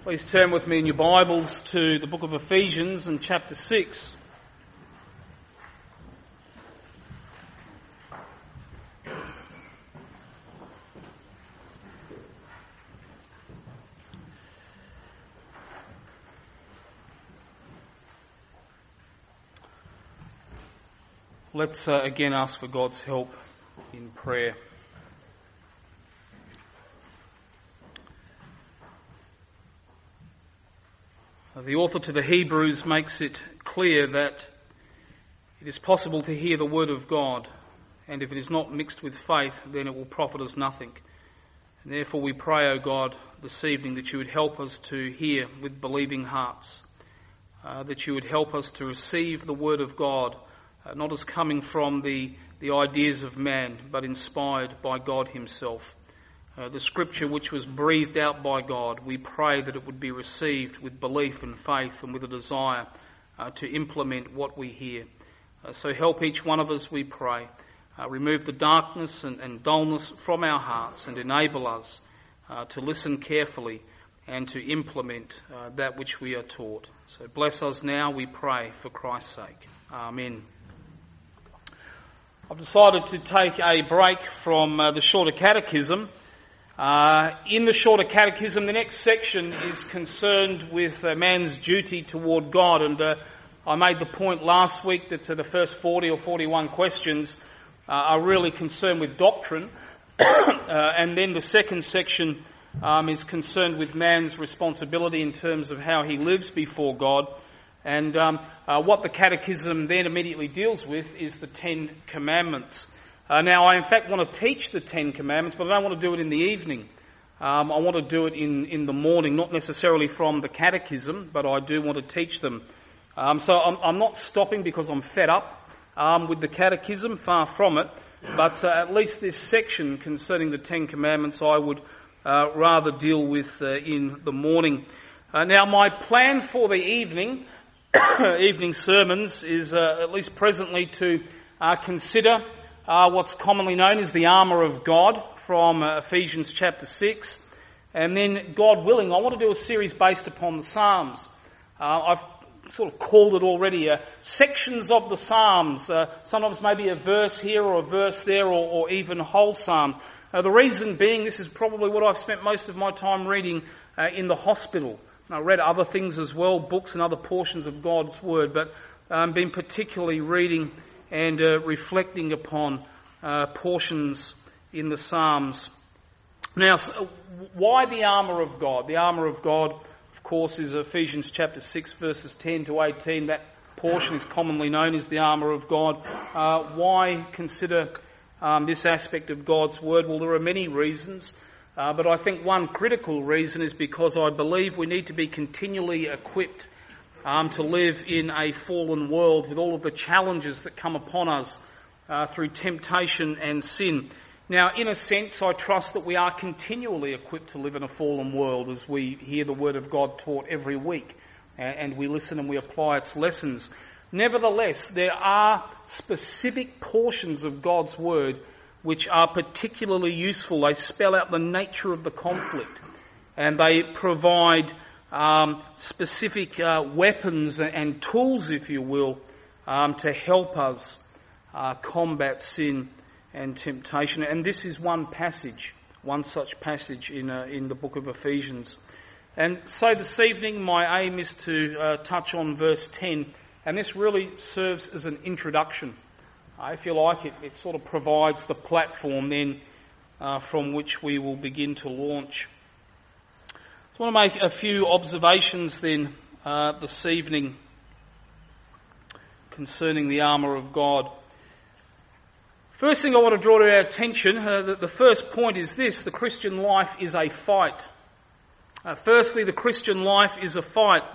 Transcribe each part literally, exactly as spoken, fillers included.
Please turn with me in your Bibles to the book of Ephesians and chapter six. Let's uh, again ask for God's help in prayer. The author to the Hebrews makes it clear that it is possible to hear the word of God, and if it is not mixed with faith, then it will profit us nothing. And therefore we pray, O God, this evening that you would help us to hear with believing hearts, uh, that you would help us to receive the word of God, uh, not as coming from the, the ideas of man, but inspired by God himself. Uh, the scripture which was breathed out by God, we pray that it would be received with belief and faith and with a desire uh, to implement what we hear. Uh, so help each one of us, we pray. Uh, remove the darkness and, and dullness from our hearts and enable us uh, to listen carefully and to implement uh, that which we are taught. So bless us now, we pray, for Christ's sake. Amen. I've decided to take a break from uh, the shorter catechism. Uh, in the shorter catechism, the next section is concerned with uh, man's duty toward God, and uh, I made the point last week that uh, the first forty or forty-one questions uh, are really concerned with doctrine, uh, and then the second section um, is concerned with man's responsibility in terms of how he lives before God, and um, uh, what the catechism then immediately deals with is the Ten Commandments. Uh, now, I in fact want to teach the Ten Commandments, but I don't want to do it in the evening. Um, I want to do it in, in the morning, not necessarily from the catechism, but I do want to teach them. Um, so I'm, I'm not stopping because I'm fed up um, with the catechism, far from it, but uh, at least this section concerning the Ten Commandments I would uh, rather deal with uh, in the morning. Uh, now, my plan for the evening, evening sermons, is uh, at least presently to uh, consider Uh, what's commonly known as the armour of God from uh, Ephesians chapter six. And then, God willing, I want to do a series based upon the Psalms. Uh, I've sort of called it already uh, sections of the Psalms. Uh, sometimes maybe a verse here or a verse there, or, or even whole Psalms. Uh, the reason being, this is probably what I've spent most of my time reading uh, in the hospital. I read other things as well, books and other portions of God's Word, but um, been particularly reading and uh, reflecting upon uh, portions in the Psalms. Now, so why the armour of God? The armour of God, of course, is Ephesians chapter six, verses ten to eighteen. That portion is commonly known as the armour of God. Uh, why consider um, this aspect of God's Word? Well, there are many reasons, uh, but I think one critical reason is because I believe we need to be continually equipped Um, to live in a fallen world with all of the challenges that come upon us uh, through temptation and sin. Now, in a sense, I trust that we are continually equipped to live in a fallen world as we hear the Word of God taught every week and, and we listen and we apply its lessons. Nevertheless, there are specific portions of God's Word which are particularly useful. They spell out the nature of the conflict and they provide Um, specific uh, weapons and tools, if you will, um, to help us uh, combat sin and temptation. And this is one passage, one such passage in uh, in the book of Ephesians. And so this evening my aim is to uh, touch on verse ten, and this really serves as an introduction. Uh, if you like, it, it sort of provides the platform then uh, from which we will begin to launch. I want to make a few observations then uh, this evening concerning the armour of God. First thing I want to draw to our attention, uh, the, the first point is this: the Christian life is a fight. Uh, firstly, the Christian life is a fight.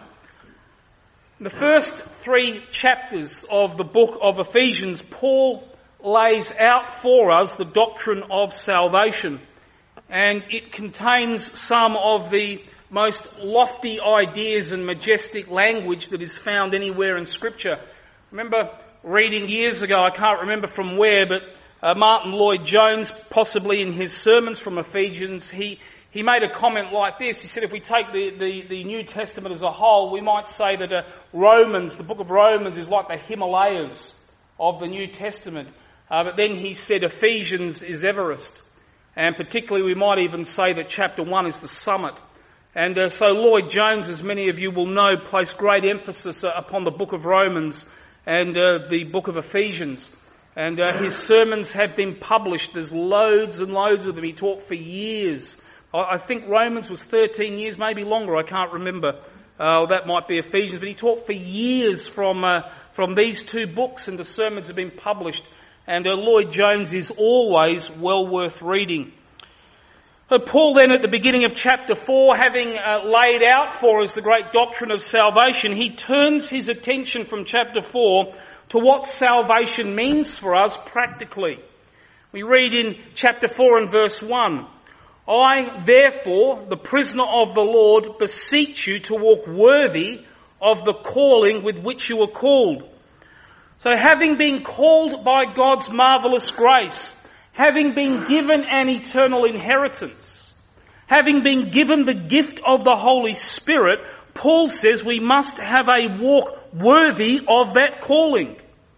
The first three chapters of the book of Ephesians, Paul lays out for us the doctrine of salvation. And it contains some of the most lofty ideas and majestic language that is found anywhere in Scripture. I remember reading years ago, I can't remember from where, but uh, Martin Lloyd-Jones, possibly in his sermons from Ephesians, he he made a comment like this. He said if we take the, the, the New Testament as a whole, we might say that uh, Romans, the book of Romans, is like the Himalayas of the New Testament. Uh, but then he said Ephesians is Everest. And particularly we might even say that chapter one is the summit. And uh, so Lloyd Jones, as many of you will know, placed great emphasis uh, upon the book of Romans and uh, the book of Ephesians. And uh, his sermons have been published. There's loads and loads of them. He taught for years. I, I think Romans was thirteen years, maybe longer. I can't remember. Uh, that might be Ephesians. But he taught for years from uh, from these two books, and the sermons have been published. And uh, Lloyd Jones is always well worth reading. So Paul then at the beginning of chapter four, having uh, laid out for us the great doctrine of salvation, he turns his attention from chapter four to what salvation means for us practically. We read in chapter four and verse one, I therefore, the prisoner of the Lord, beseech you to walk worthy of the calling with which you were called. So having been called by God's marvellous grace, having been given an eternal inheritance, having been given the gift of the Holy Spirit, Paul says we must have a walk worthy of that calling.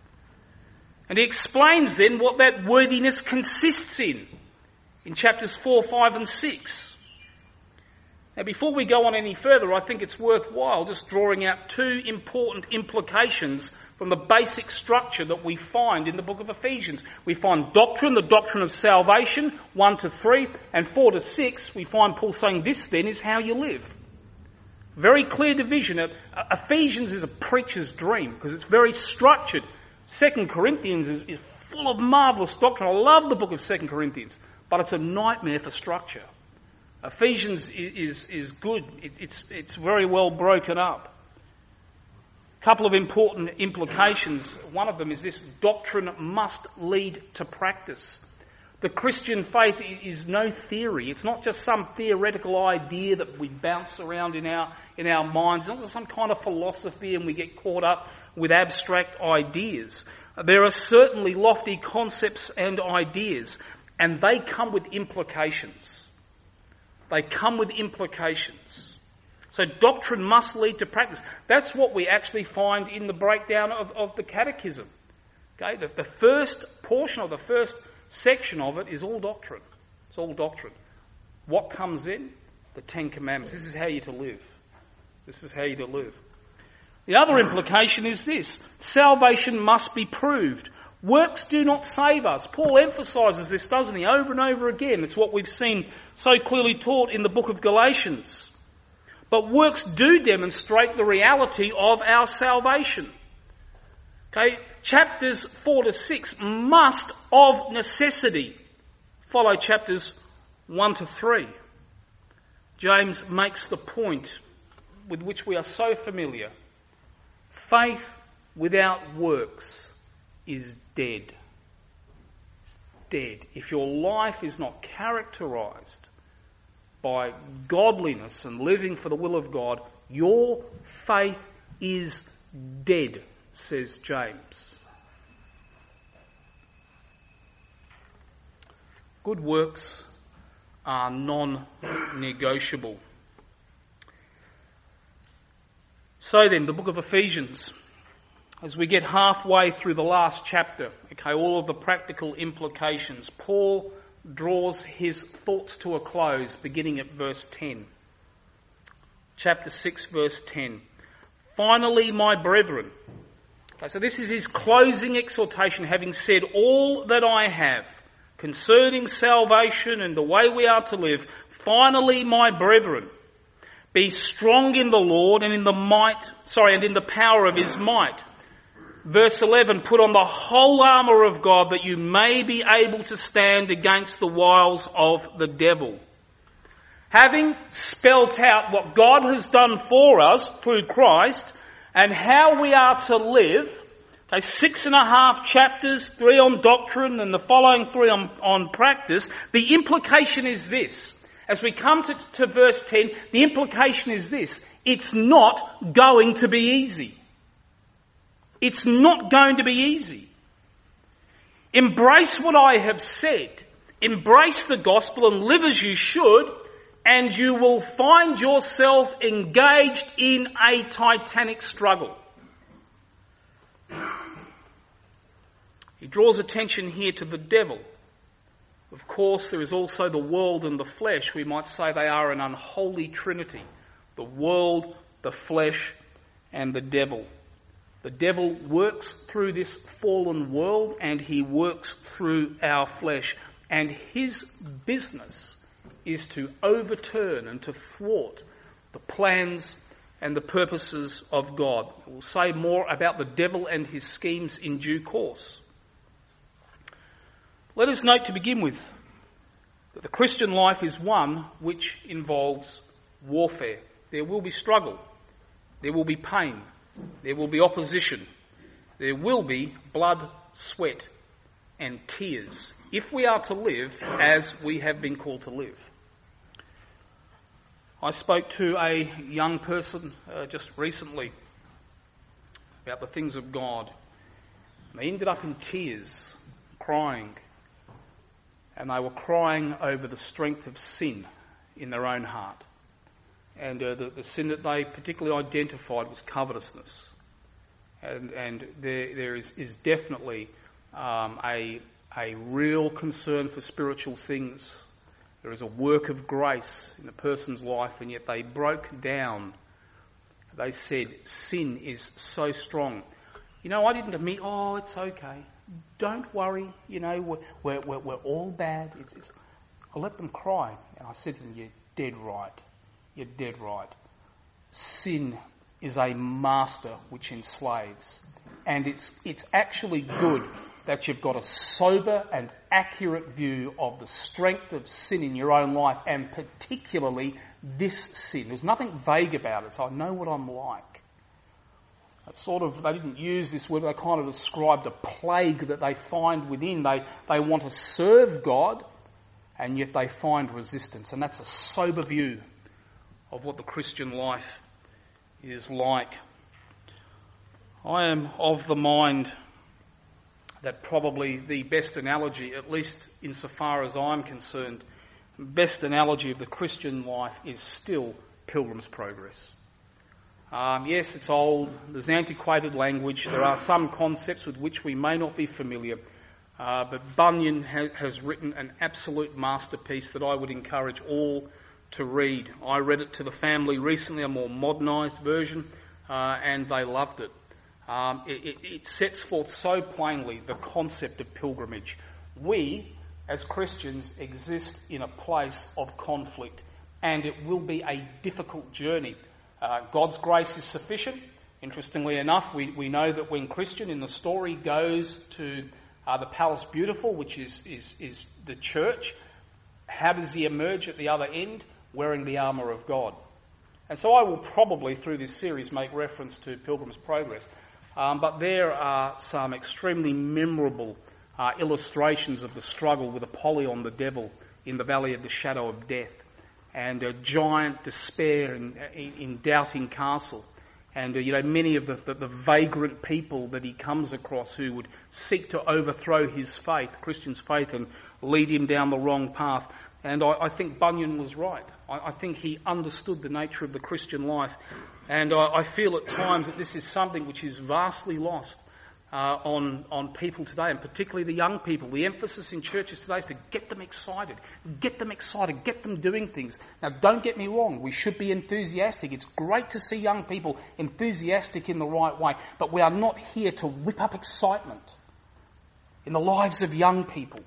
And he explains then what that worthiness consists in, in chapters four, five and six. Now before we go on any further, I think it's worthwhile just drawing out two important implications from the basic structure that we find in the book of Ephesians. We find doctrine, the doctrine of salvation, one to three, and four to six, we find Paul saying this then is how you live. Very clear division. Ephesians is a preacher's dream because it's very structured. Second Corinthians is, is full of marvellous doctrine. I love the book of Second Corinthians, but it's a nightmare for structure. Ephesians is, is, is good. It, it's, it's very well broken up. A couple of important implications. One of them is this: doctrine must lead to practice. The Christian faith is no theory. It's not just some theoretical idea that we bounce around in our in our minds. It's not just some kind of philosophy and we get caught up with abstract ideas. There are certainly lofty concepts and ideas, and they come with implications. They come with implications. So doctrine must lead to practice. That's what we actually find in the breakdown of, of the catechism. Okay, the, the first portion of the first section of it is all doctrine. It's all doctrine. What comes in? The Ten Commandments. This is how you're to live. This is how you're to live. The other implication is this: salvation must be proved. Works do not save us. Paul emphasises this, doesn't he, over and over again. It's what we've seen so clearly taught in the book of Galatians. But works do demonstrate the reality of our salvation. Okay, chapters four to six must of necessity follow chapters one to three. James makes the point with which we are so familiar. Faith without works is dead. It's dead. If your life is not characterised by godliness and living for the will of God, your faith is dead, says James. Good works are non-negotiable. So then, the book of Ephesians, as we get halfway through the last chapter, okay, all of the practical implications, Paul draws his thoughts to a close, beginning at verse ten. Chapter six, verse ten. Finally, my brethren. Okay, so this is his closing exhortation, having said all that I have concerning salvation and the way we are to live. Finally, my brethren, be strong in the Lord and in the might, sorry, and in the power of his might. Verse eleven, put on the whole armour of God that you may be able to stand against the wiles of the devil. Having spelt out what God has done for us through Christ and how we are to live, okay, six and a half chapters, three on doctrine and the following three on, on practice, the implication is this. As we come to, to verse ten, the implication is this: it's not going to be easy. It's not going to be easy. Embrace what I have said. Embrace the gospel and live as you should, and you will find yourself engaged in a titanic struggle. He draws attention here to the devil. Of course, there is also the world and the flesh. We might say they are an unholy trinity. The world, the flesh, and the devil. The devil works through this fallen world, and he works through our flesh. And his business is to overturn and to thwart the plans and the purposes of God. We'll say more about the devil and his schemes in due course. Let us note to begin with that the Christian life is one which involves warfare. There will be struggle. There will be pain. There will be opposition. There will be blood, sweat, and tears if we are to live as we have been called to live. I spoke to a young person uh, just recently about the things of God. They ended up in tears, crying. And they were crying over the strength of sin in their own heart. And uh, the, the sin that they particularly identified was covetousness. And, and there, there is, is definitely um, a, a real concern for spiritual things. There is a work of grace in a person's life, and yet they broke down. They said, sin is so strong. You know, I didn't admit, oh, it's okay. Don't worry, you know, we're, we're, we're, we're all bad. It's, it's, I let them cry. And I said to them, you're dead right. You're dead right. Sin is a master which enslaves. And it's, it's actually good that you've got a sober and accurate view of the strength of sin in your own life, and particularly this sin. There's nothing vague about it, so I know what I'm like. It's sort of, they didn't use this word, they kind of described a plague that they find within. They, they want to serve God, and yet they find resistance. And that's a sober view of what the Christian life is like. I am of the mind that probably the best analogy, at least insofar as I'm concerned, best analogy of the Christian life is still Pilgrim's Progress. Um, yes, it's old, there's antiquated language, there are some concepts with which we may not be familiar, uh, but Bunyan ha- has written an absolute masterpiece that I would encourage all to read. I read it to the family recently, a more modernised version, uh, and they loved it. Um, it, it. It sets forth so plainly the concept of pilgrimage. We, as Christians, exist in a place of conflict, and it will be a difficult journey. Uh, God's grace is sufficient. Interestingly enough, we, we know that when Christian in the story goes to uh, the Palace Beautiful, which is, is, is the church, how does he emerge at the other end? Wearing the armour of God. And so I will probably, through this series, make reference to Pilgrim's Progress. Um, but there are some extremely memorable uh, illustrations of the struggle with Apollyon the devil in the Valley of the Shadow of Death, and a giant despair in, in, in Doubting Castle, and uh, you know many of the, the, the vagrant people that he comes across who would seek to overthrow his faith, Christian's faith, and lead him down the wrong path. And I, I think Bunyan was right. I, I think he understood the nature of the Christian life, and I, I feel at times that this is something which is vastly lost Uh, on, on people today, and particularly the young people. The emphasis in churches today is to get them excited, get them excited, get them doing things. Now, don't get me wrong, we should be enthusiastic. It's great to see young people enthusiastic in the right way, but we are not here to whip up excitement in the lives of young people.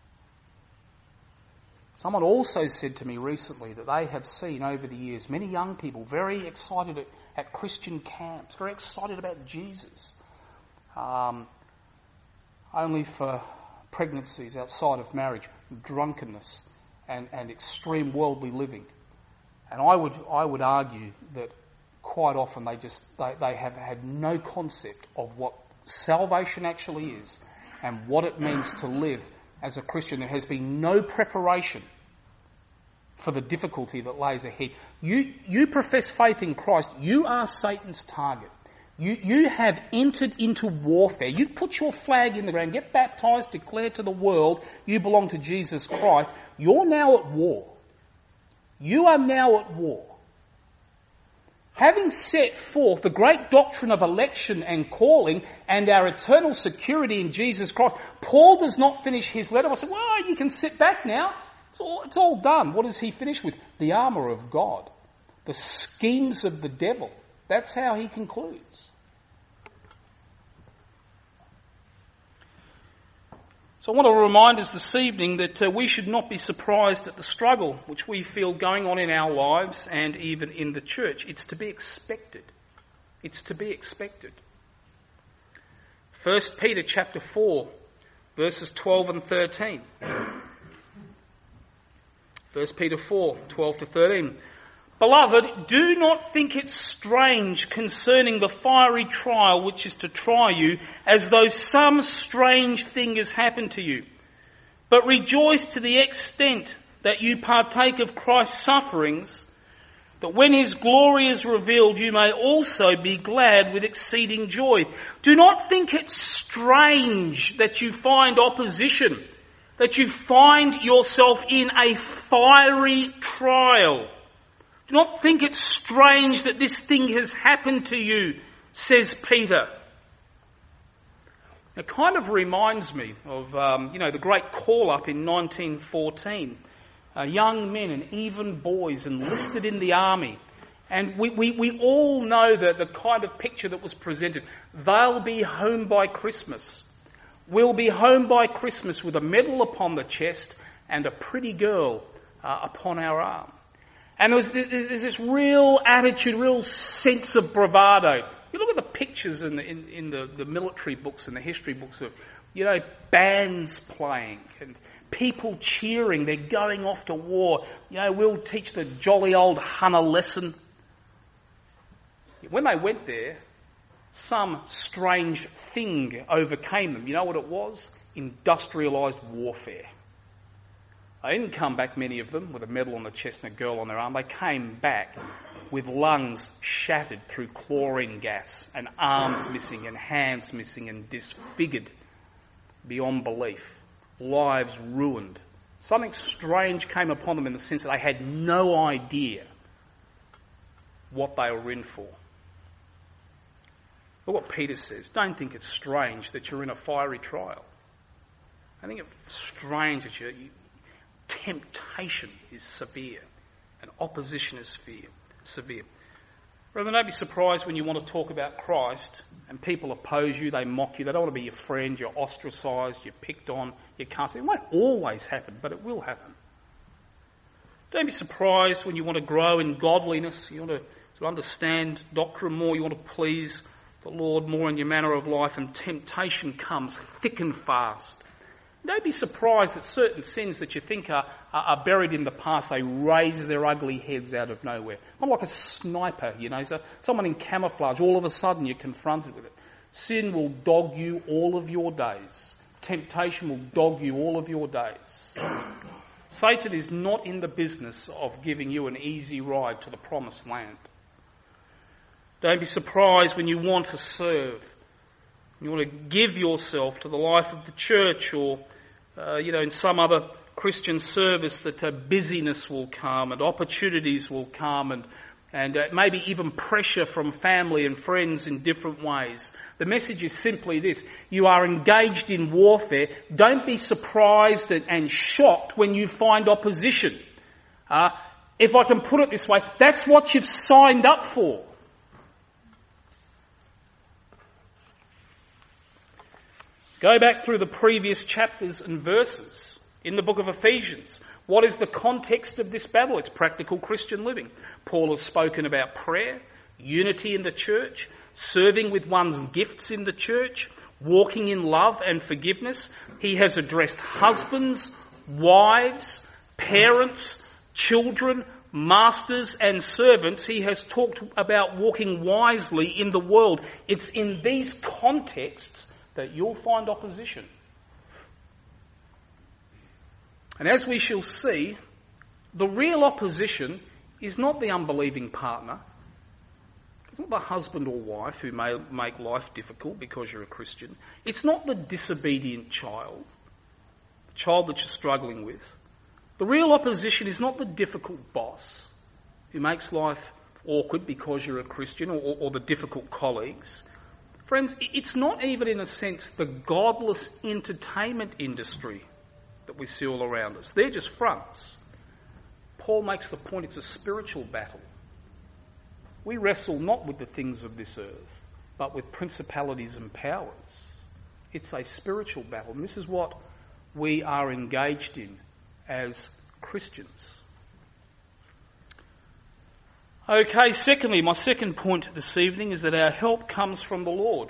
Someone also said to me recently that they have seen over the years many young people very excited at, at Christian camps, very excited about Jesus. Um, only for pregnancies outside of marriage, drunkenness, and, and extreme worldly living. And I would I would argue that quite often they just they, they have had no concept of what salvation actually is and what it means to live as a Christian. There has been no preparation for the difficulty that lays ahead. You you profess faith in Christ, you are Satan's target. You, you have entered into warfare. You've put your flag in the ground, get baptised, declare to the world you belong to Jesus Christ. You're now at war. You are now at war. Having set forth the great doctrine of election and calling and our eternal security in Jesus Christ, Paul does not finish his letter by saying, well, you can sit back now. It's all, it's all done. What does he finish with? The armour of God. The schemes of the devil. That's how he concludes. So I want to remind us this evening that uh, we should not be surprised at the struggle which we feel going on in our lives and even in the church. It's to be expected. It's to be expected. First Peter chapter four, verses twelve and thirteen. First Peter four, twelve to thirteen. Beloved, do not think it strange concerning the fiery trial which is to try you, as though some strange thing has happened to you. But rejoice to the extent that you partake of Christ's sufferings, that when his glory is revealed, you may also be glad with exceeding joy. Do not think it strange that you find opposition, that you find yourself in a fiery trial. Do not think it strange that this thing has happened to you, says Peter. It kind of reminds me of, um, you know, the great call-up in nineteen fourteen. Uh, young men and even boys enlisted in the army. And we, we, we all know that the kind of picture that was presented. They'll be home by Christmas. We'll be home by Christmas with a medal upon the chest and a pretty girl uh, upon our arm. And there was, there's this real attitude, real sense of bravado. You look at the pictures in the, in, in the, the military books and the history books of, you know, bands playing and people cheering. They're going off to war. You know, we'll teach the jolly old Hunter lesson. When they went there, some strange thing overcame them. You know what it was? Industrialised warfare. They didn't come back, many of them, with a medal on the chest and a girl on their arm. They came back with lungs shattered through chlorine gas and arms missing and hands missing and disfigured beyond belief. Lives ruined. Something strange came upon them in the sense that they had no idea what they were in for. Look what Peter says. Don't think it's strange that you're in a fiery trial. I think it's strange that you're... You, temptation is severe and opposition is severe. severe. Brethren, don't be surprised when you want to talk about Christ and people oppose you, they mock you, they don't want to be your friend, you're ostracised, you're picked on, you can't say. It won't always happen, but it will happen. Don't be surprised when you want to grow in godliness, you want to, to understand doctrine more, you want to please the Lord more in your manner of life, and temptation comes thick and fast. Don't be surprised that certain sins that you think are, are, are buried in the past, they raise their ugly heads out of nowhere. Not like a sniper, you know, so someone in camouflage, all of a sudden you're confronted with it. Sin will dog you all of your days. Temptation will dog you all of your days. Satan is not in the business of giving you an easy ride to the promised land. Don't be surprised when you want to serve. You want to give yourself to the life of the church or, uh, you know, in some other Christian service, that uh, busyness will come and opportunities will come and, and uh, maybe even pressure from family and friends in different ways. The message is simply this. You are engaged in warfare. Don't be surprised and, and shocked when you find opposition. Uh, if I can put it this way, that's what you've signed up for. Go back through the previous chapters and verses in the book of Ephesians. What is the context of this battle? It's practical Christian living. Paul has spoken about prayer, unity in the church, serving with one's gifts in the church, walking in love and forgiveness. He has addressed husbands, wives, parents, children, masters and servants. He has talked about walking wisely in the world. It's in these contexts that you'll find opposition. And as we shall see, the real opposition is not the unbelieving partner. It's not the husband or wife who may make life difficult because you're a Christian. It's not the disobedient child, the child that you're struggling with. The real opposition is not the difficult boss who makes life awkward because you're a Christian, or, or the difficult colleagues. Friends, it's not even in a sense the godless entertainment industry that we see all around us. They're just fronts. Paul makes the point it's a spiritual battle. We wrestle not with the things of this earth, but with principalities and powers. It's a spiritual battle, and this is what we are engaged in as Christians. Okay, secondly, my second point this evening is that our help comes from the Lord.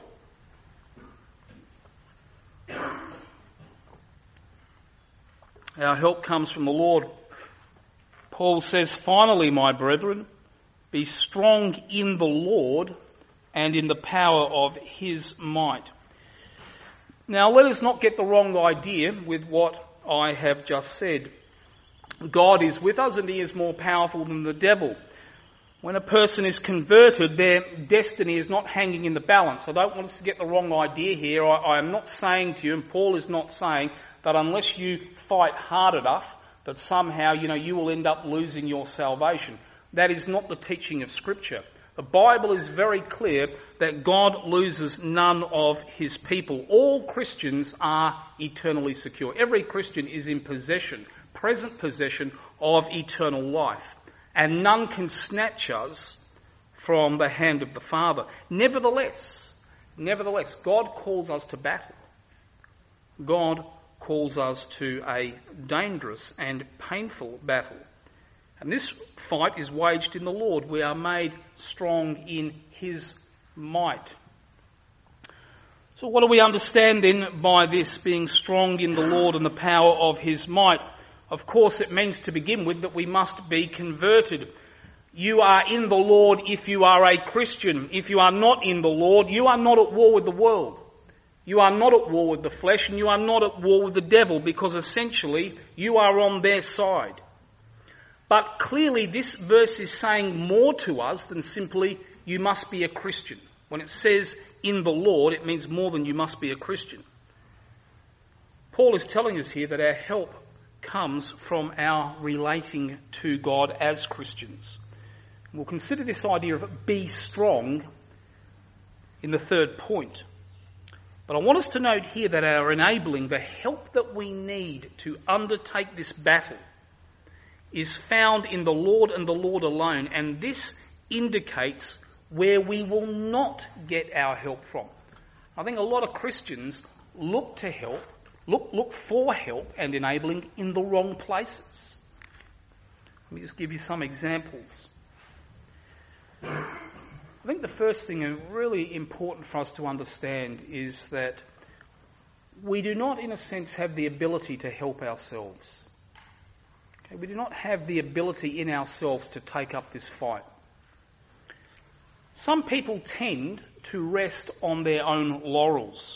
Our help comes from the Lord. Paul says, finally, my brethren, be strong in the Lord and in the power of his might. Now, let us not get the wrong idea with what I have just said. God is with us and he is more powerful than the devil. When a person is converted, their destiny is not hanging in the balance. I don't want us to get the wrong idea here. I, I am not saying to you, and Paul is not saying, that unless you fight hard enough, that somehow, you know, you will end up losing your salvation. That is not the teaching of Scripture. The Bible is very clear that God loses none of his people. All Christians are eternally secure. Every Christian is in possession, present possession of eternal life. And none can snatch us from the hand of the Father. Nevertheless, nevertheless, God calls us to battle. God calls us to a dangerous and painful battle. And this fight is waged in the Lord. We are made strong in his might. So what do we understand then by this, being strong in the Lord and the power of his might? Of course, it means to begin with that we must be converted. You are in the Lord if you are a Christian. If you are not in the Lord, you are not at war with the world. You are not at war with the flesh, and you are not at war with the devil, because essentially you are on their side. But clearly this verse is saying more to us than simply you must be a Christian. When it says in the Lord, it means more than you must be a Christian. Paul is telling us here that our help comes from our relating to God as Christians. We'll consider this idea of be strong in the third point. But I want us to note here that our enabling, the help that we need to undertake this battle, is found in the Lord and the Lord alone, and this indicates where we will not get our help from. I think a lot of Christians look to help, look, look for help and enabling in the wrong places. Let me just give you some examples. I think the first thing, and really important for us to understand, is that we do not, in a sense, have the ability to help ourselves. Okay, we do not have the ability in ourselves to take up this fight. Some people tend to rest on their own laurels.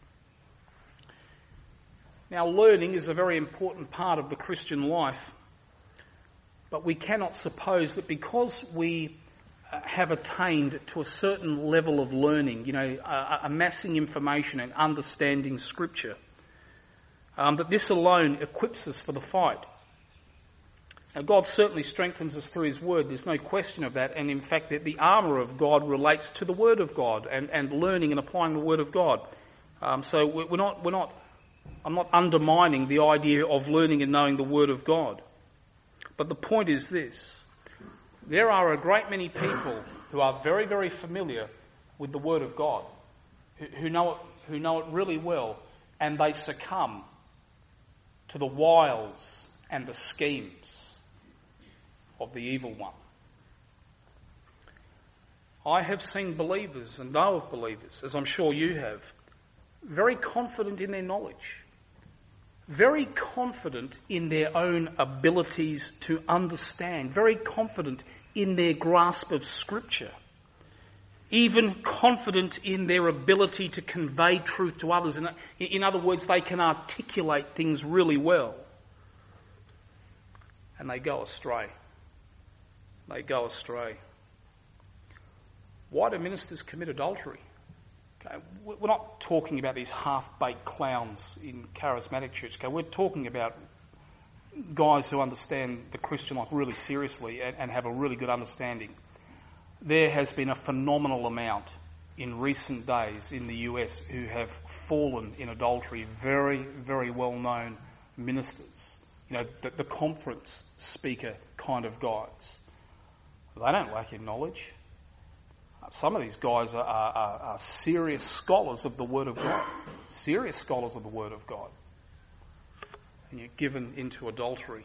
Now, learning is a very important part of the Christian life, but we cannot suppose that because we have attained to a certain level of learning, you know, uh, amassing information and understanding Scripture, um, that this alone equips us for the fight. Now, God certainly strengthens us through his word, there's no question of that, and in fact that the armour of God relates to the word of God and, and learning and applying the word of God. Um, so we're not, we're not, I'm not undermining the idea of learning and knowing the word of God. But the point is this: there are a great many people who are very, very familiar with the Word of God, who, who know it, who know it really well, and they succumb to the wiles and the schemes of the evil one. I have seen believers, and know of believers, as I'm sure you have, very confident in their knowledge, very confident in their own abilities to understand, very confident in their grasp of Scripture, even confident in their ability to convey truth to others. In, in other words, they can articulate things really well. And they go astray. They go astray. Why do ministers commit adultery? Okay, we're not talking about these half-baked clowns in charismatic church. Okay, we're talking about guys who understand the Christian life really seriously and, and have a really good understanding, there has been a phenomenal amount in recent days in the U S who have fallen in adultery. Very, very well-known ministers, you know, the, the conference speaker kind of guys. They don't lack in knowledge. Some of these guys are, are, are serious scholars of the Word of God. Serious scholars of the Word of God. And you're given into adultery.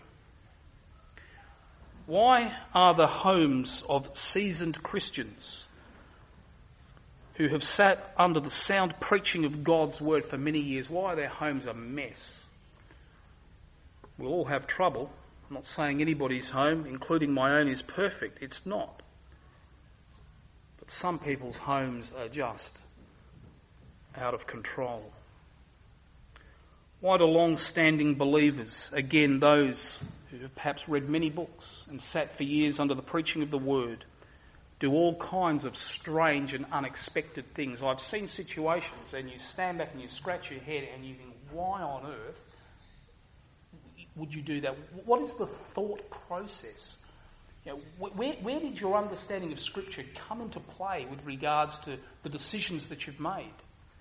Why are the homes of seasoned Christians who have sat under the sound preaching of God's Word for many years, why are their homes a mess? We'll all have trouble. I'm not saying anybody's home, including my own, is perfect. It's not. But some people's homes are just out of control. Why do long-standing believers, again those who have perhaps read many books and sat for years under the preaching of the Word, do all kinds of strange and unexpected things? I've seen situations and you stand back and you scratch your head and you think, why on earth would you do that? What is the thought process? You know, where, where did your understanding of Scripture come into play with regards to the decisions that you've made?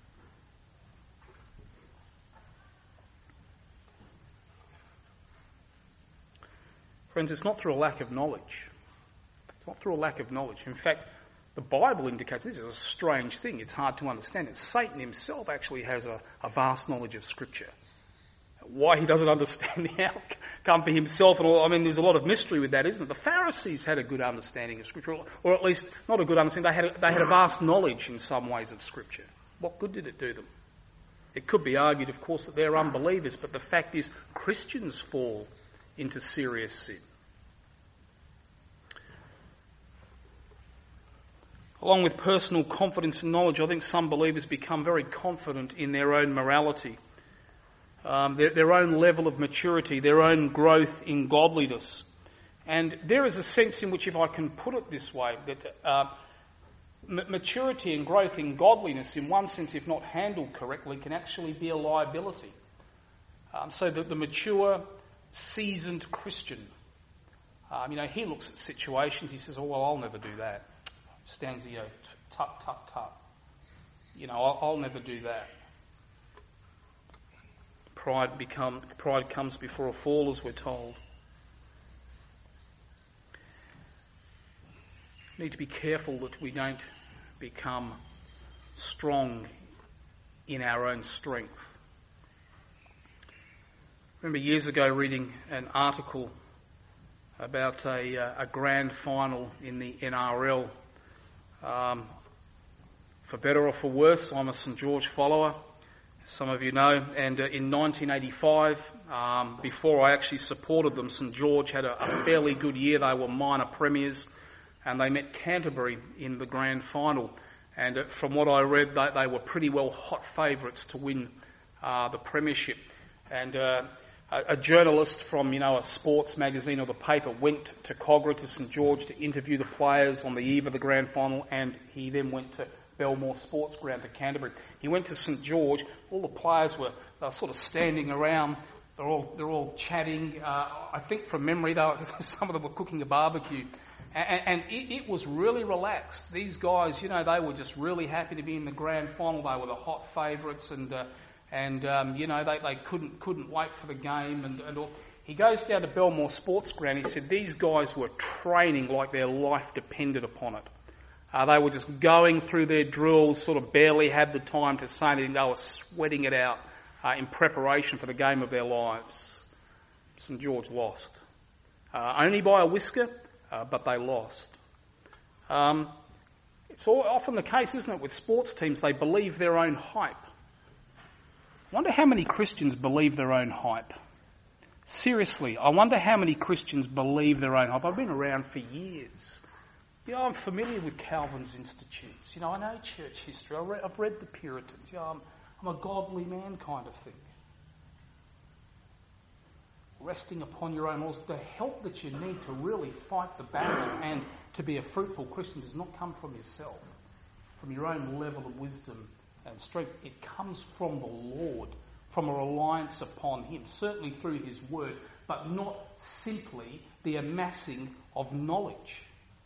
Friends, it's not through a lack of knowledge. It's not through a lack of knowledge. In fact, the Bible indicates this is a strange thing. It's hard to understand it. Satan himself actually has a, a vast knowledge of Scripture. Why he doesn't understand the outcome for himself and all, I mean, there's a lot of mystery with that, isn't it? The Pharisees had a good understanding of Scripture, or at least not a good understanding. They had a, they had a vast knowledge in some ways of Scripture. What good did it do them? It could be argued, of course, that they're unbelievers, but the fact is Christians fall into serious sin. Along with personal confidence and knowledge, I think some believers become very confident in their own morality, um, their, their own level of maturity, their own growth in godliness. And there is a sense in which, if I can put it this way, that uh, m- maturity and growth in godliness, in one sense, if not handled correctly, can actually be a liability. Um, so that the mature, seasoned Christian, um, you know, he looks at situations, he says, oh, well, I'll never do that. Stands, you know, tut, tut, tut. You know, I'll, I'll never do that. Pride become pride comes before a fall, as we're told. We need to be careful that we don't become strong in our own strength. I remember years ago reading an article about a, uh, a grand final in the N R L. Um, for better or for worse, I'm a St George follower, as some of you know, and uh, in nineteen eighty-five, um, before I actually supported them, St George had a, a fairly good year. They were minor premiers, and they met Canterbury in the grand final. And uh, from what I read, they, they were pretty well hot favourites to win uh, the premiership. And uh, a, a journalist from, you know, a sports magazine or the paper went to Cogra, to St George, to interview the players on the eve of the grand final, and he then went to Belmore Sports Ground to Canterbury. He went to St George. All the players were, they were sort of standing around. They're all they're all chatting. Uh, I think from memory, they were, some of them were cooking a barbecue, and, and it, it was really relaxed. These guys, you know, they were just really happy to be in the grand final. They were the hot favourites, and uh, and um, you know they, they couldn't couldn't wait for the game. And, and all. He goes down to Belmore Sports Ground. He said these guys were training like their life depended upon it. Uh, they were just going through their drills, sort of barely had the time to say anything. They were sweating it out uh, in preparation for the game of their lives. St George lost. Uh, only by a whisker, uh, but they lost. Um, it's all, often the case, isn't it, with sports teams, they believe their own hype. I wonder how many Christians believe their own hype. Seriously, I wonder how many Christians believe their own hype. I've been around for years. You know, I'm familiar with Calvin's Institutes. You know, I know church history. I read, I've read the Puritans. You know, I'm, I'm a godly man kind of thing. Resting upon your own laws. The help that you need to really fight the battle and to be a fruitful Christian does not come from yourself, from your own level of wisdom and strength. It comes from the Lord from a reliance upon him, certainly through his word, but not simply the amassing of knowledge.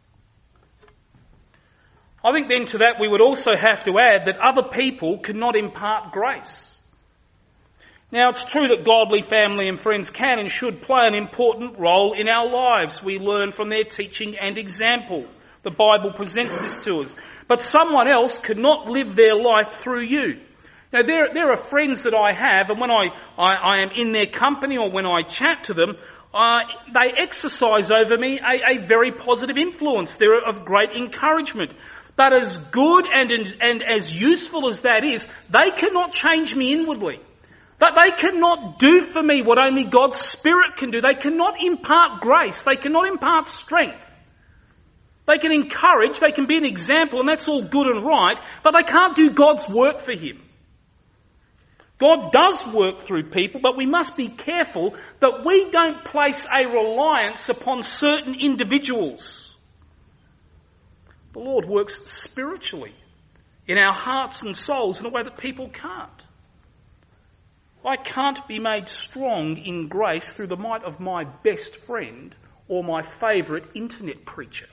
I think then to that we would also have to add that other people cannot impart grace. Now, it's true that godly family and friends can and should play an important role in our lives. We learn from their teaching and example. The Bible presents this to us. But someone else cannot live their life through you. Now, there, there are friends that I have, and when I, I, I am in their company or when I chat to them, uh, they exercise over me a, a very positive influence. They're of great encouragement. But as good and, and as useful as that is, they cannot change me inwardly. But they cannot do for me what only God's Spirit can do. They cannot impart grace. They cannot impart strength. They can encourage, they can be an example, and that's all good and right, but they can't do God's work for him. God does work through people, but we must be careful that we don't place a reliance upon certain individuals. The Lord works spiritually in our hearts and souls in a way that people can't. I can't be made strong in grace through the might of my best friend or my favourite internet preacher.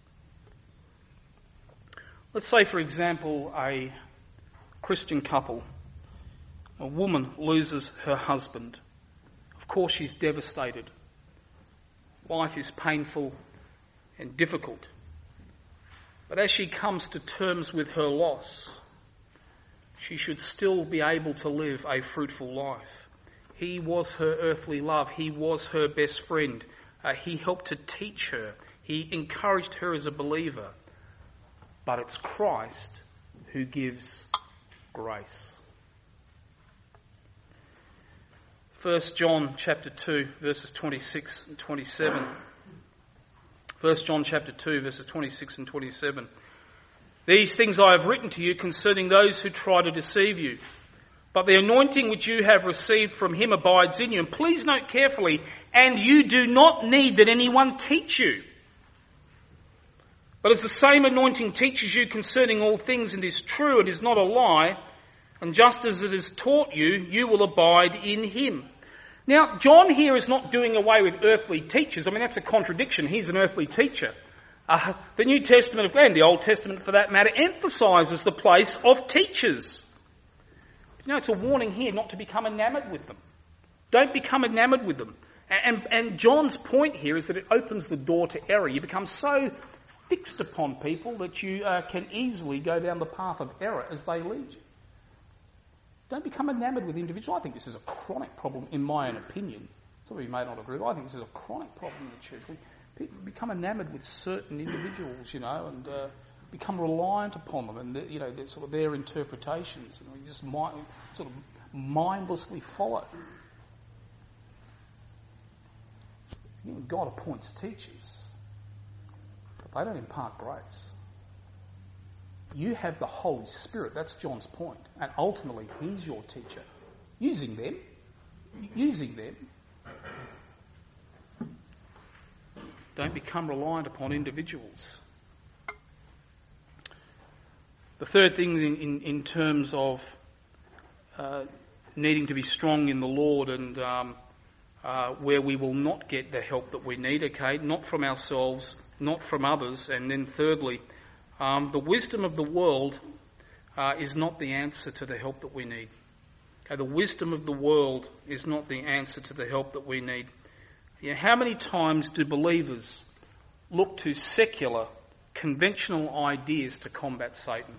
Let's say, for example, a Christian couple. A woman loses her husband. Of course, she's devastated. Life is painful and difficult. But as she comes to terms with her loss, she should still be able to live a fruitful life. He was her earthly love. He was her best friend. Uh, he helped to teach her. He encouraged her as a believer. But it's Christ who gives grace. First John chapter two, verses twenty-six and twenty-seven. First John chapter two, verses twenty-six and twenty-seven. These things I have written to you concerning those who try to deceive you. But the anointing which you have received from him abides in you. And please note carefully, and you do not need that anyone teach you. But as the same anointing teaches you concerning all things and is true and is not a lie, and just as it is taught you, you will abide in him. Now, John here is not doing away with earthly teachers. I mean, that's a contradiction. He's an earthly teacher. Uh, the New Testament, and the Old Testament for that matter, emphasises the place of teachers. You know, it's a warning here not to become enamoured with them. Don't become enamoured with them. And, and John's point here is that it opens the door to error. You become so fixed upon people that you uh, can easily go down the path of error as they lead you. Don't become enamoured with individuals. I think this is a chronic problem, in my own opinion. Some of you may not agree, but I think this is a chronic problem in the church. We people become enamoured with certain individuals, you know, and uh, become reliant upon them and, you know, sort of their interpretations. You know, you just mind, sort of mindlessly follow. You know, God appoints teachers, but they don't impart grace. You have the Holy Spirit, that's John's point, and ultimately he's your teacher. Using them, using them. Don't become reliant upon individuals. The third thing in, in, in terms of uh, needing to be strong in the Lord and um, uh, where we will not get the help that we need, okay, not from ourselves, not from others, and then thirdly, Um, the wisdom of the world uh, is not the answer to the help that we need. Okay, the wisdom of the world is not the answer to the help that we need. You know, how many times do believers look to secular, conventional ideas to combat Satan?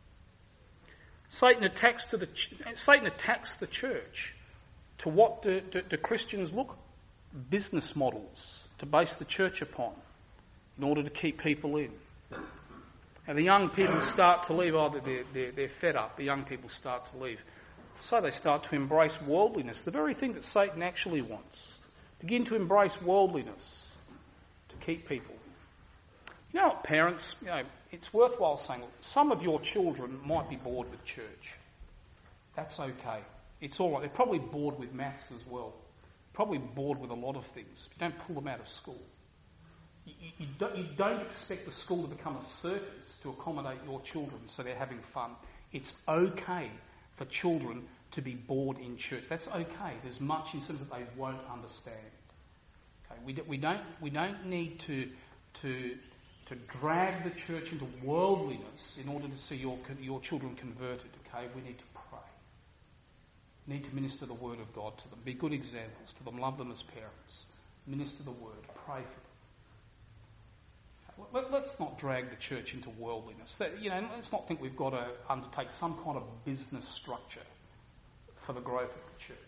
Satan attacks to the ch- Satan attacks the church. To what do, do, do Christians look? Business models to base the church upon in order to keep people in. And the young people start to leave, oh, they're, they're, they're fed up, the young people start to leave. So they start to embrace worldliness, the very thing that Satan actually wants. Begin to embrace worldliness to keep people. You know what, parents, you know, it's worthwhile saying, some of your children might be bored with church. That's okay. It's all right. They're probably bored with maths as well. Probably bored with a lot of things. Don't pull them out of school. You, you, don't, you don't expect the school to become a circus to accommodate your children so they're having fun. It's okay for children to be bored in church. That's okay. There's much in terms that they won't understand. Okay, we, do, we don't we don't need to to to drag the church into worldliness in order to see your your children converted. Okay, we need to pray. We need to minister the word of God to them. Be good examples to them. Love them as parents. Minister the word. Pray for them. Let, let's not drag the church into worldliness. That, you know, let's not think we've got to undertake some kind of business structure for the growth of the church.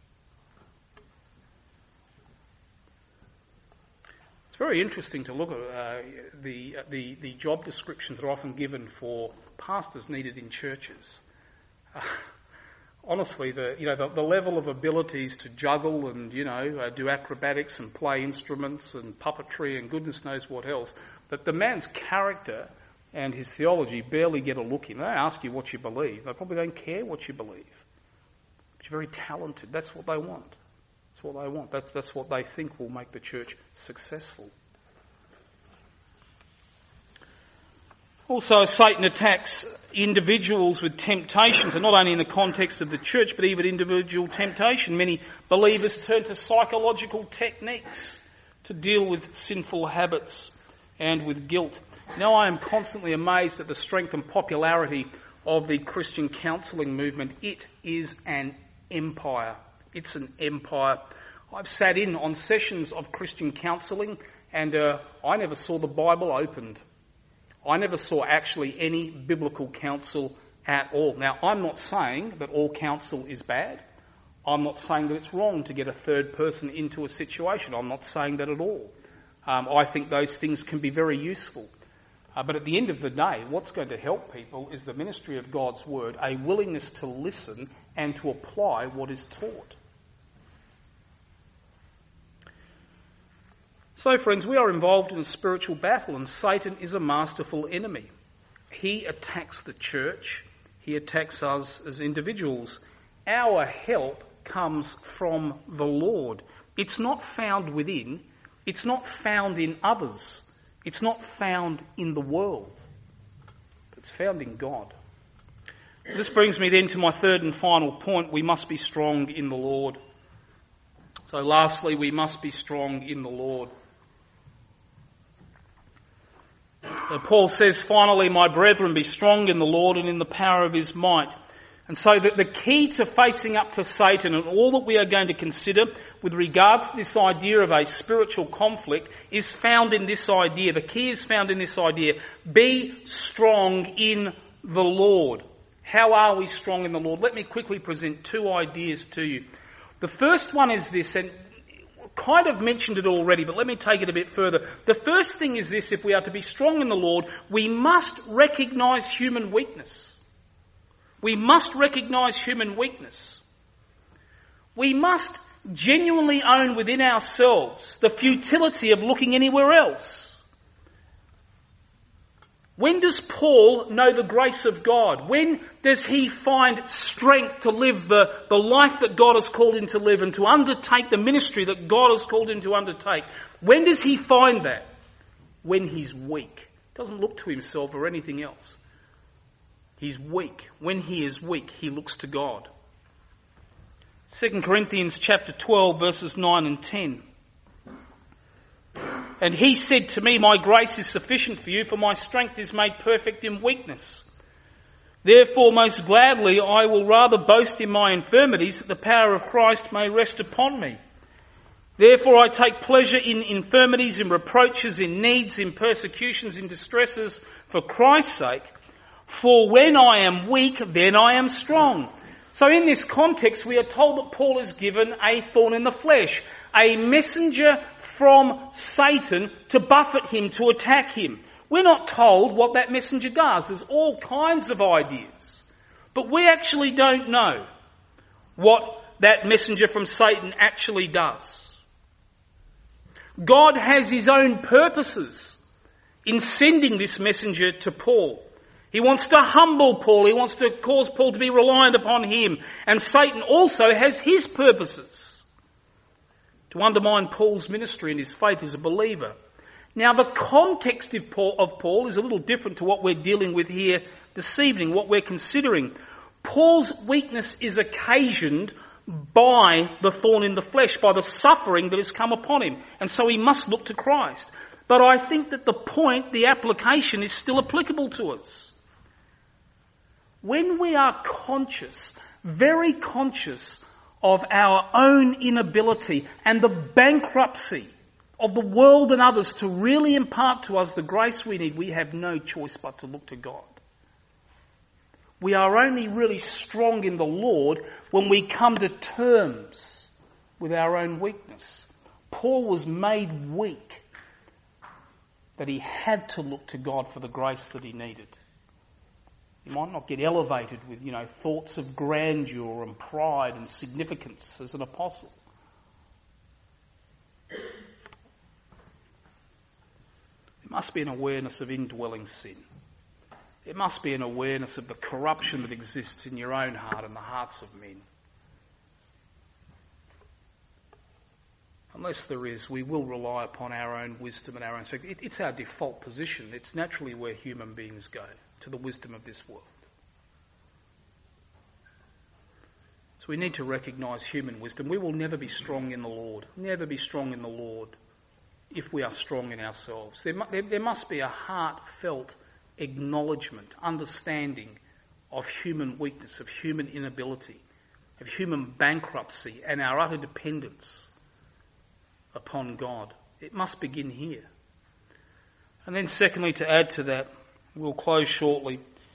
It's very interesting to look at uh, the, the the job descriptions that are often given for pastors needed in churches. Uh, honestly, the you know the, the level of abilities to juggle and you know uh, do acrobatics and play instruments and puppetry and goodness knows what else, that the man's character and his theology barely get a look in. They don't ask you what you believe. They probably don't care what you believe. But you're very talented. That's what they want. That's what they want. That's, that's what they think will make the church successful. Also, Satan attacks individuals with temptations, and not only in the context of the church, but even individual temptation. Many believers turn to psychological techniques to deal with sinful habits and with guilt. Now, I am constantly amazed at the strength and popularity of the Christian counselling movement. It is an empire. It's an empire. I've sat in on sessions of Christian counselling and uh, I never saw the Bible opened. I never saw actually any biblical counsel at all. Now, I'm not saying that all counsel is bad. I'm not saying that it's wrong to get a third person into a situation. I'm not saying that at all. Um, I think those things can be very useful. Uh, but at the end of the day, what's going to help people is the ministry of God's word, a willingness to listen and to apply what is taught. So, friends, we are involved in a spiritual battle, and Satan is a masterful enemy. He attacks the church. He attacks us as individuals. Our help comes from the Lord. It's not found within. It's not found in others. It's not found in the world. It's found in God. This brings me then to my third and final point. We must be strong in the Lord. So lastly, we must be strong in the Lord. So Paul says, finally, my brethren, be strong in the Lord and in the power of his might. And so that the key to facing up to Satan and all that we are going to consider with regards to this idea of a spiritual conflict is found in this idea. The key is found in this idea. Be strong in the Lord. How are we strong in the Lord? Let me quickly present two ideas to you. The first one is this, and kind of mentioned it already, but let me take it a bit further. The first thing is this: if we are to be strong in the Lord, we must recognise human weakness. We must recognise human weakness. We must genuinely own within ourselves the futility of looking anywhere else. When does Paul know the grace of God? When does he find strength to live the, the life that God has called him to live and to undertake the ministry that God has called him to undertake? When does he find that? When he's weak. Doesn't look to himself or anything else. He's weak. When he is weak, he looks to God. Second Corinthians chapter twelve, verses nine and ten. And he said to me, my grace is sufficient for you, for my strength is made perfect in weakness. Therefore, most gladly, I will rather boast in my infirmities, that the power of Christ may rest upon me. Therefore, I take pleasure in infirmities, in reproaches, in needs, in persecutions, in distresses, for Christ's sake. For when I am weak, then I am strong. So in this context, we are told that Paul is given a thorn in the flesh, a messenger from Satan to buffet him, to attack him. We're not told what that messenger does. There's all kinds of ideas. But we actually don't know what that messenger from Satan actually does. God has his own purposes in sending this messenger to Paul. He wants to humble Paul. He wants to cause Paul to be reliant upon him. And Satan also has his purposes to undermine Paul's ministry and his faith as a believer. Now, the context of Paul, of Paul is a little different to what we're dealing with here this evening, what we're considering. Paul's weakness is occasioned by the thorn in the flesh, by the suffering that has come upon him. And so he must look to Christ. But I think that the point, the application, is still applicable to us. When we are conscious, very conscious of our own inability and the bankruptcy of the world and others to really impart to us the grace we need, we have no choice but to look to God. We are only really strong in the Lord when we come to terms with our own weakness. Paul was made weak that he had to look to God for the grace that he needed. He might not get elevated with, you know, thoughts of grandeur and pride and significance as an apostle. There must be an awareness of indwelling sin. There must be an awareness of the corruption that exists in your own heart and the hearts of men. Unless there is, we will rely upon our own wisdom and our own strength. It, it's our default position. It's naturally where human beings go, to the wisdom of this world. So we need to recognise human wisdom. We will never be strong in the Lord, never be strong in the Lord if we are strong in ourselves. There, there, there must be a heartfelt acknowledgement, understanding of human weakness, of human inability, of human bankruptcy and our utter dependence upon God. It must begin here. And then secondly, to add to that, we'll close shortly.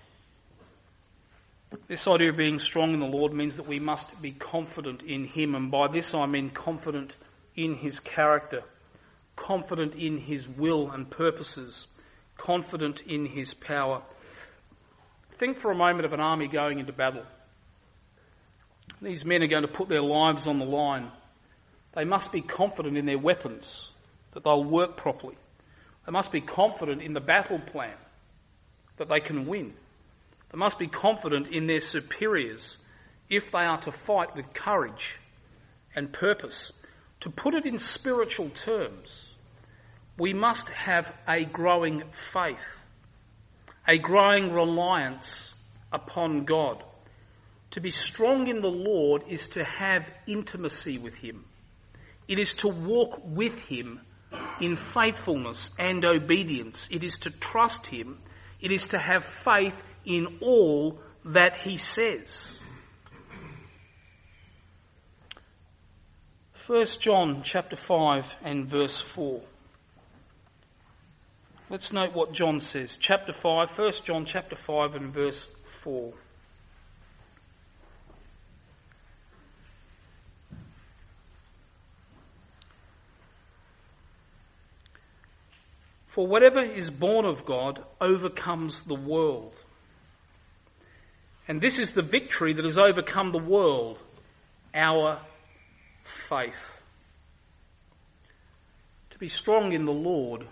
This idea of being strong in the Lord means that we must be confident in Him, and by this I mean confident in His character, confident in His will and purposes, confident in His power. Think for a moment of an army going into battle. These men are going to put their lives on the line. They must be confident in their weapons, that they'll work properly. They must be confident in the battle plan, that they can win. They must be confident in their superiors if they are to fight with courage and purpose. To put it in spiritual terms, we must have a growing faith, a growing reliance upon God. To be strong in the Lord is to have intimacy with Him. It is to walk with Him in faithfulness and obedience. It is to trust Him. It is to have faith in all that He says. First John chapter five and verse four. Let's note what John says. Chapter five, First John chapter five and verse four. For whatever is born of God overcomes the world. And this is the victory that has overcome the world, our faith. To be strong in the Lord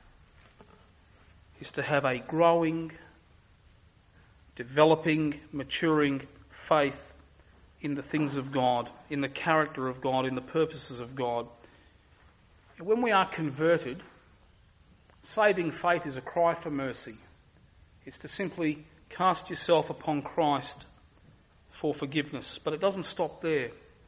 is to have a growing, developing, maturing faith in the things of God, in the character of God, in the purposes of God. And when we are converted, saving faith is a cry for mercy. It's to simply cast yourself upon Christ for forgiveness. But it doesn't stop there.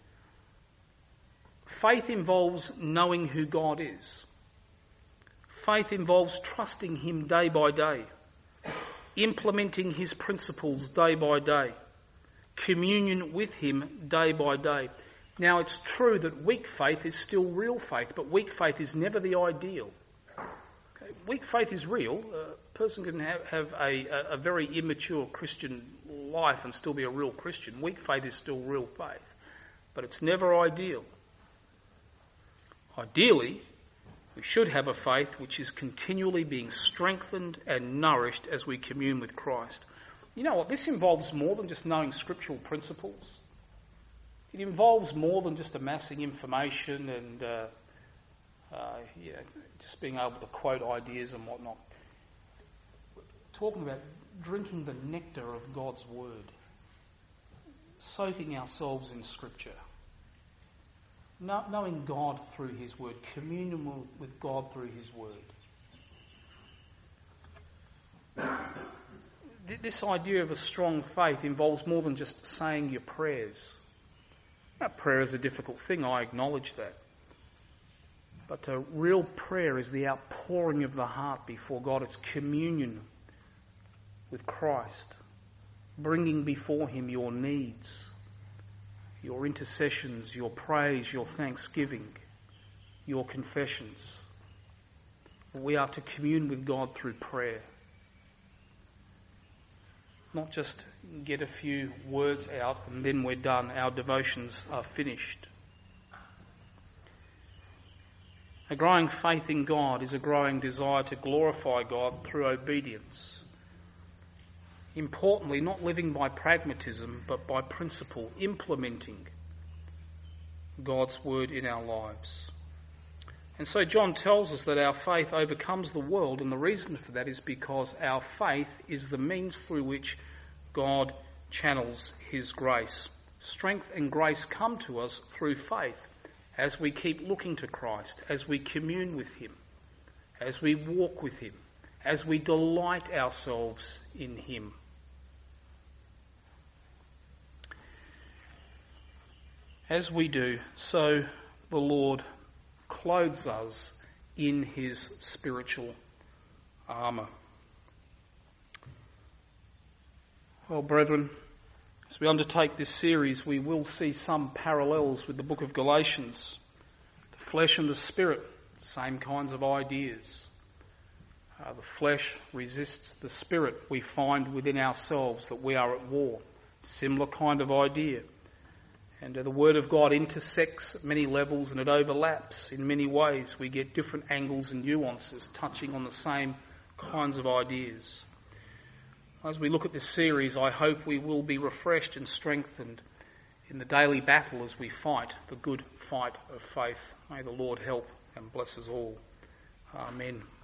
Faith involves knowing who God is. Faith involves trusting Him day by day, implementing His principles day by day, communion with Him day by day. Now, it's true that weak faith is still real faith, but weak faith is never the ideal. Okay? Weak faith is real. A person can have, have a, a very immature Christian life and still be a real Christian. Weak faith is still real faith, but it's never ideal. Ideally, we should have a faith which is continually being strengthened and nourished as we commune with Christ. You know what? This involves more than just knowing scriptural principles. It involves more than just amassing information and uh, uh, yeah, just being able to quote ideas and whatnot. We're talking about drinking the nectar of God's Word, soaking ourselves in Scripture, knowing God through His Word, communion with God through His Word. th- this idea of a strong faith involves more than just saying your prayers. Now, prayer is a difficult thing, I acknowledge that. But a real prayer is the outpouring of the heart before God. It's communion with Christ, bringing before him your needs, your intercessions, your praise, your thanksgiving, your confessions. We are to commune with God through prayer. Not just get a few words out and then we're done, our devotions are finished. A growing faith in God is a growing desire to glorify God through obedience. Importantly, not living by pragmatism, but by principle, implementing God's word in our lives. And so John tells us that our faith overcomes the world, and the reason for that is because our faith is the means through which God channels his grace. Strength and grace come to us through faith as we keep looking to Christ, as we commune with him, as we walk with him, as we delight ourselves in him. As we do, so the Lord clothes us in his spiritual armour. Well, brethren, as we undertake this series, we will see some parallels with the book of Galatians. The flesh and the spirit, same kinds of ideas. Uh, the flesh resists the spirit. We find within ourselves that we are at war. Similar kind of idea. And uh, the Word of God intersects at many levels and it overlaps in many ways. We get different angles and nuances touching on the same kinds of ideas. As we look at this series, I hope we will be refreshed and strengthened in the daily battle as we fight the good fight of faith. May the Lord help and bless us all. Amen.